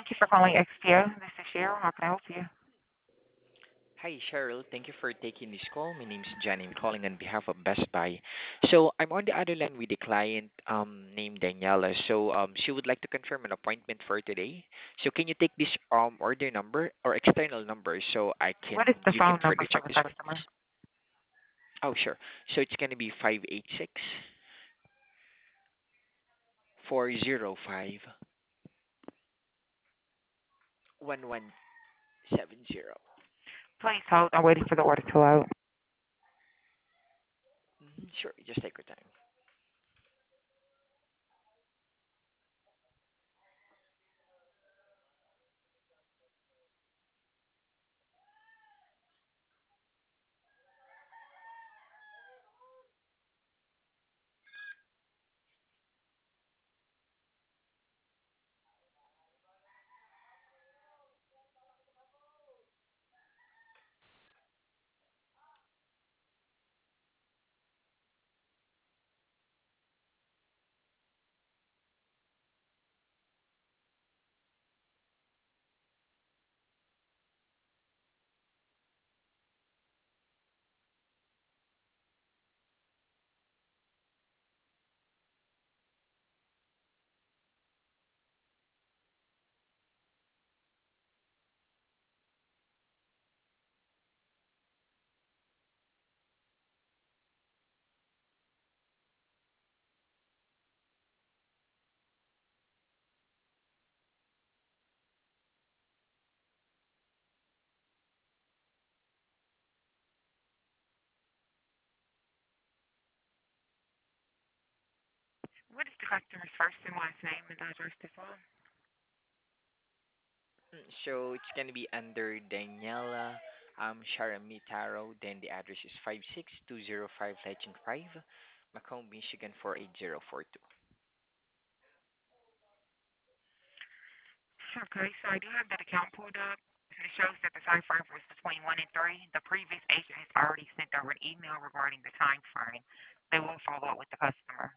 Thank you for calling XPO. This is Cheryl. How can I help you? Hi, Cheryl. Thank you for taking this call. My name is Johnny. I'm calling on behalf of Best Buy. So I'm on the other line with the client named Daniela. So she would like to confirm an appointment for today. So can you take this order number or external number so I can What is the you can phone further number for check the this one, please? customer? Oh, sure. So it's gonna be 586-405-1170. Please hold. I'm waiting for the order to load. Sure, just take your time. What is the customer's first and last name and address to phone? So it's gonna be under Daniela Sharamitaro. Then the address is 56205 Legend 5, Macomb, Michigan 48042. Okay, so I do have that account pulled up. And it shows that the time frame was between 1 and 3. The previous agent has already sent over an email regarding the time frame. They will follow up with the customer.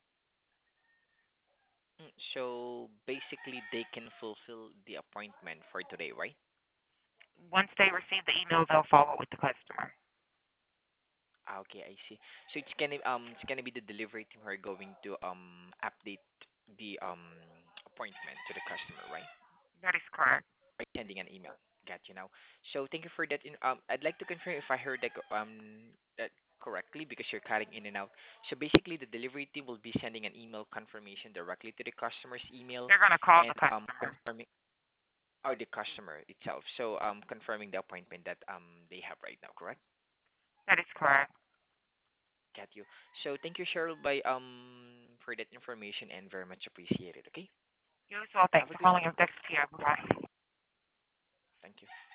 So basically, they can fulfill the appointment for today, right? Once they receive the email, they'll follow up with the customer. Okay, I see. So it's gonna be the delivery team who are going to update the appointment to the customer, right? That is correct. By sending an email. Got you now. So thank you for that. I'd like to confirm if I heard that correctly because you're cutting in and out. So basically, the delivery team will be sending an email confirmation directly to the customer's email They're going to call and the customer. confirming or the customer itself. So confirming the appointment that they have right now. Correct? That is correct. Got you. So thank you, Cheryl, by for that information and very much appreciated. Okay. You as well. Thanks Have a for good calling one. XPO. Bye. Thank you.